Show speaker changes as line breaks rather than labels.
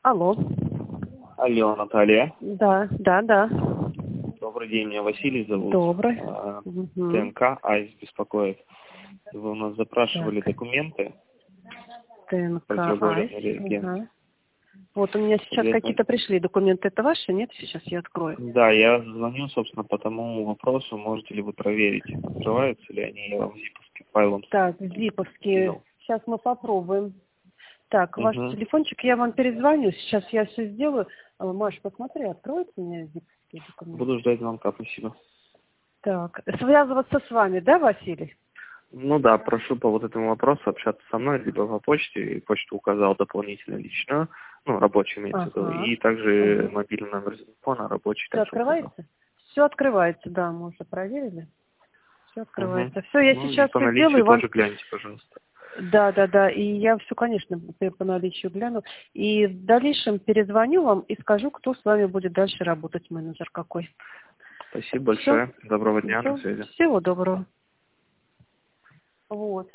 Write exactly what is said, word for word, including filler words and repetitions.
Алло.
Алло, Наталья.
Да, да, да.
Добрый день, меня Василий зовут.
Добрый.
А,
Угу.
ТНК АИС беспокоит. Вы у нас запрашивали
Так.
документы.
ТНК
Противоговорной
АИС.
реагент.
Ага. Вот у меня сейчас
Соответственно,
какие-то пришли документы. Это ваши? Нет? Сейчас я открою.
Да, я звоню, собственно, по тому вопросу, можете ли вы проверить, открываются ли они, я вам зиповским файлом
Так, зиповские.
скинул.
Сейчас мы попробуем. Так, ваш
Угу.
телефончик, я вам перезвоню. Сейчас я все сделаю. А, Маш, посмотри, откроется у меня зиповские документы.
Буду ждать звонка, спасибо.
Так, связываться с вами, да, Василий?
Ну да, прошу по вот этому вопросу общаться со мной, либо по почте, и почту указал дополнительно личную, ну, рабочий имеется в виду,
Ага.
и также
Ага.
мобильный номер телефона рабочий
Все
также указал.
открывается? Все открывается, да, мы уже проверили. Все
Угу.
открывается. Все, я
Ну и
сейчас
по
все
наличию
сделаю вам.
тоже гляньте, пожалуйста.
Да, да, да. И я все, конечно, по наличию гляну. И в дальнейшем перезвоню вам и скажу, кто с вами будет дальше работать, менеджер какой.
Спасибо
Все.
большое. Доброго дня, до связи.
Всего доброго. Вот.